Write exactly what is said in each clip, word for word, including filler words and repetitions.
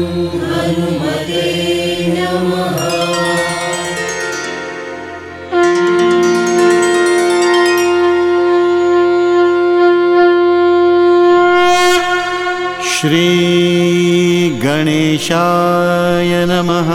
हनुमते नमः। श्री गणेशाय नमः।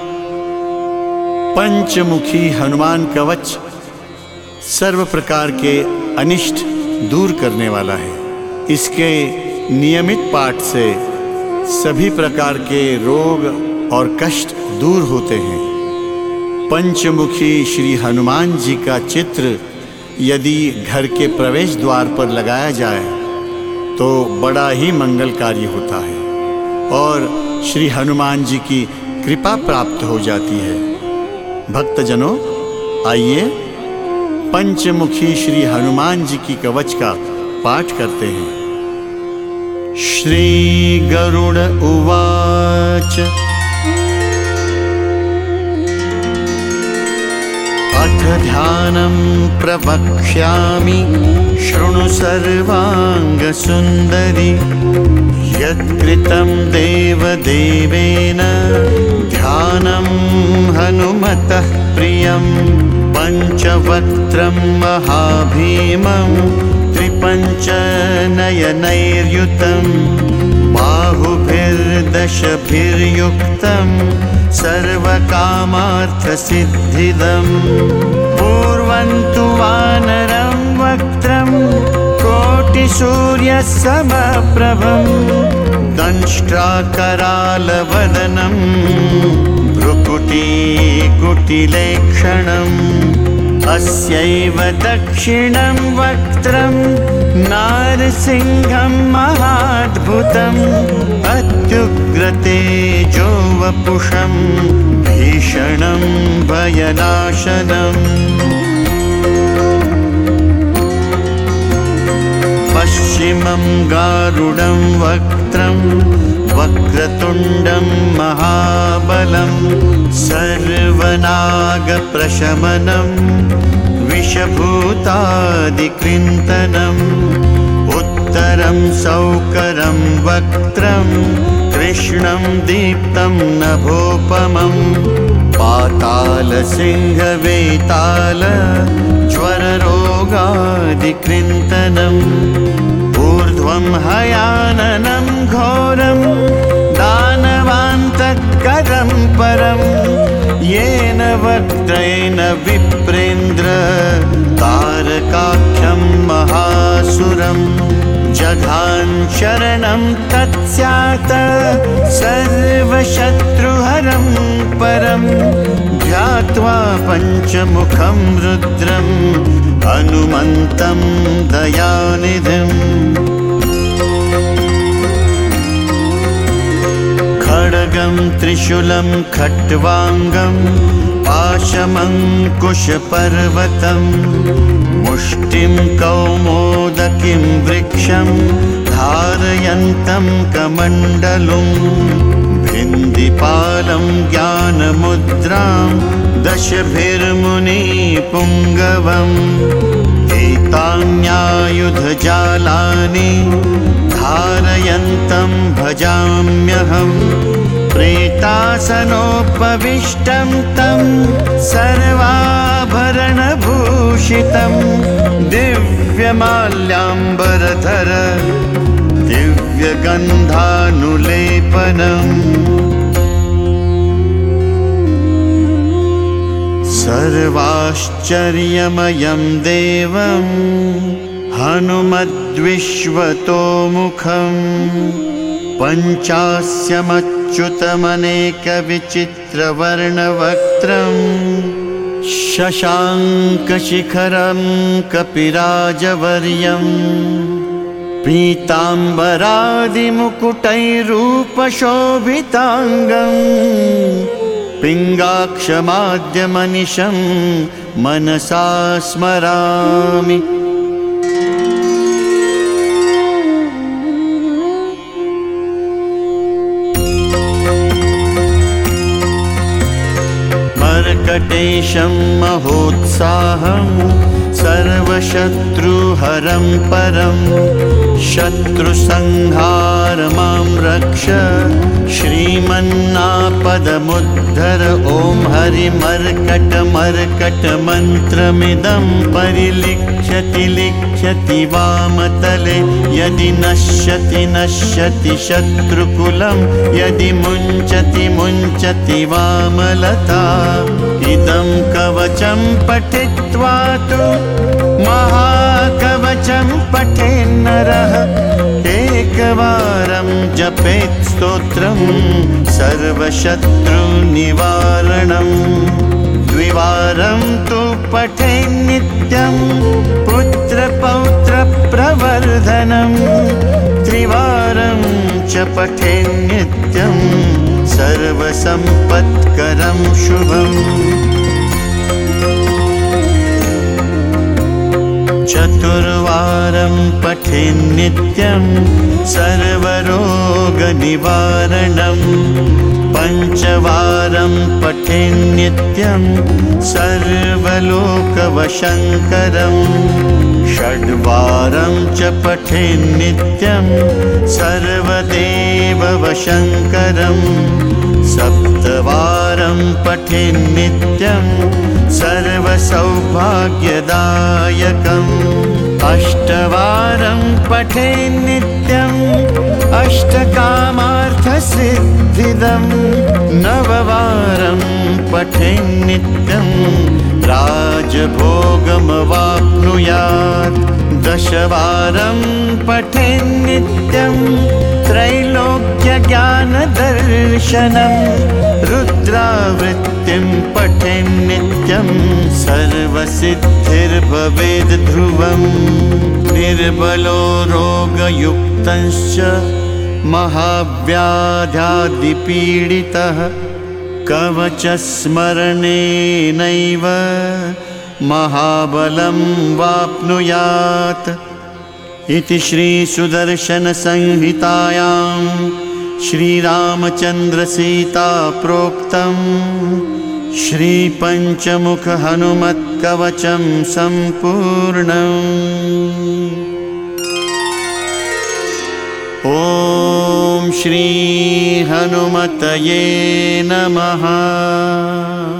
पंचमुखी हनुमान कवच सर्व प्रकार के अनिष्ट दूर करने वाला है। इसके नियमित पाठ से सभी प्रकार के रोग और कष्ट दूर होते हैं। पंचमुखी श्री हनुमान जी का चित्र यदि घर के प्रवेश द्वार पर लगाया जाए तो बड़ा ही मंगलकारी होता है और श्री हनुमान जी की कृपा प्राप्त हो जाती है। भक्तजनों, आइए पंचमुखी श्री हनुमान जी की कवच का पाठ करते हैं। श्री गरुड़ उवाच अथ ध्यानं प्रवक्ष्यामि शृणु सर्वांगसुंदरी यत्कृतं देवदेवेन ध्यानं हनुमतः प्रियं पंचवक्त्रं महाभीमं त्रिपञ्चनयनैर्युतं बाहुभिर्दशभिर्युक्तं सर्वकामार्थसिद्धिदं पूर्वं तु वानरं वक्त्रं कोटिसूर्यसमप्रभं दंष्ट्राकरालवदनं भ्रुकुटीकुटिलेक्षणम् अस्यैव दक्षिणं वक्त्रं नारसिंहं महाद्भुतम् अत्युग्रतेजो वपुषं भीषणं भयनाशनम् पश्चिमं गारुडं वक्त्रं वक्रतुण्डं महाबलं सर्वनागप्रशमनं विषभूतादिकृन्तनम् उत्तरं सौकरं वक्त्रं कृष्णं दीप्तं नभोपमं पातालसिंहवेताल ज्वररोगादिकृन्तनम् ऊर्ध्वं हयाननं घोरं दानवान्तकरं परं येन वक्त्रेण विप्रेन्द्र तारकाख्यं महासुरं जघान शरणं तत्स्यात् सर्वशत्रुहरं परं ध्यात्वा पञ्चमुखं रुद्रं हनुमन्तं दयानिधिम् खड्गं त्रिशूलं खट्वाङ्गं पाशमङ्कुशपर्वतं मुष्टिं कौमोदकीं वृक्षं धारयन्तं कमण्डलुं भिन्दिपालं ज्ञानमुद्रां दशभिर्मुनिपुङ्गवम् एतान्यायुधजालानि धारयन्तं भजाम्यहं प्रेतासनोपविष्टं तं सर्वाभरणभूषितं दिव्यमाल्याम्बरधर दिव्यगन्धानुलेपनम् सर्वाश्चर्यमयं देवं हनुमद्विश्वतोमुखं पञ्चास्यमच्युतमनेकविचित्रवर्णवक्त्रं शशाङ्कशिखरं कपिराजवर्यं पीताम्बरादिमुकुटैरूपशोभिताङ्गम् पिङ्गाक्षमाद्यमनिशं मनसा स्मरामि। मर्कटेशं महोत्साहं सर्वशत्रुहरं परं शत्रुसंहार मां रक्ष श्री श्रीमन्नापदमुद्धर ॐ हरिमर्कट मर्कट मन्त्रमिदं परिलिख्यति लिख्यति वामतले यदि नश्यति नश्यति शत्रुकुलं यदि मुञ्चति मुञ्चति वामलता इदं कवचं पठित्वा तु महाकवचं पठेन्नरः एकवारं जपेत् स्तोत्रं सर्वशत्रुनिवारणं द्विवारं तु पठेन्नित्यं पुत्रपौत्रप्रवर्धनं त्रिवारं च पठेन्नित्यं सर्वसम्पत्करं शुभम् चतुर्वारं पठेन्नित्यं सर्वरोगनिवारणं पञ्चवारं पठेन्नित्यं सर्वलोकवशङ्करं षड्वारं च पठेन्नित्यं सर्वदेववशङ्करं सप्तवारं पठेन्नित्यं सर्वसौभाग्यदायकम् अष्टवारं पठेन्नित्यम् अष्टकामार्थसिद्धिदं नववारं पठेन्नित्यं राजभोगमवाप्नुयात् दशवारं पठेन्नित्यं त्रैलोक्यज्ञानदर्शनं रुद्रावृत्तिं पठेन्नित्यं सर्वसिद्धिर्भवेद् ध्रुवम् निर्बलो रोगयुक्तश्च महाव्याध्यादिपीडितः कवचस्मरणेनैव महाबलं वाप्नुयात् इति श्रीसुदर्शनसंहितायां श्रीरामचन्द्रसीता प्रोक्तं श्रीपञ्चमुखहनुमत्कवचं सम्पूर्णम्। ॐ श्री हनुमतये नमः।